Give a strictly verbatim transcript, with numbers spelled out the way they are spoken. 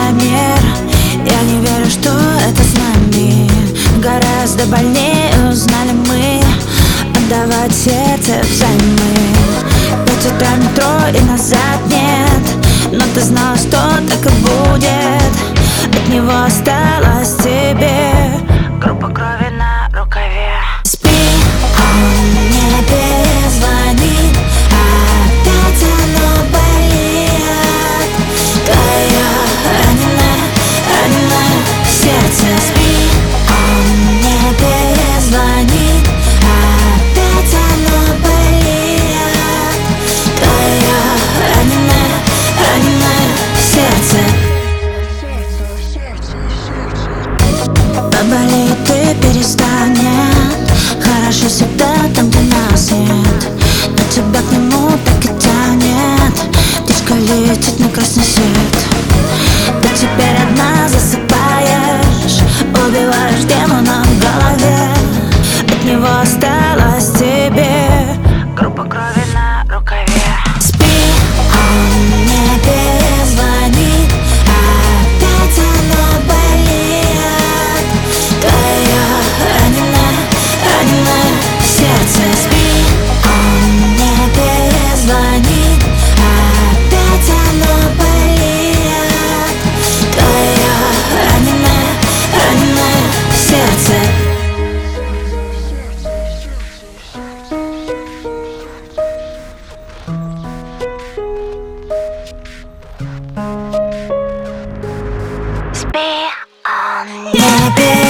спасая мир. Я не верю, что это с нами. Гораздо больнее узнали мы отдавать сердце взаймы. Пять утра метро и назад нет, но ты знала, что так и будет. От него осталось тебе группа крови на рукаве. Спи, он мне перезвонит, опять оно болит. Твое раненое, раненое сердце. Спи, он мне перезвонит, опять оно болит. Твое раненое, раненое сердце. Поболит и перестанет. Хорошо всегда там, где нас нет, но тебя к нему так и тянет. Птичка летит на красный свет. Ты теперь одна засыпаешь, убиваешь демона в голове. От него осталось тебе группа крови на рукаве. Спи, он мне перезвонит, опять оно болит. Твое раненое, раненое сердце. Спи, он мне перезвонит, опять оно болит. Твое раненое, раненое сердце. Спи, он не перезвонит.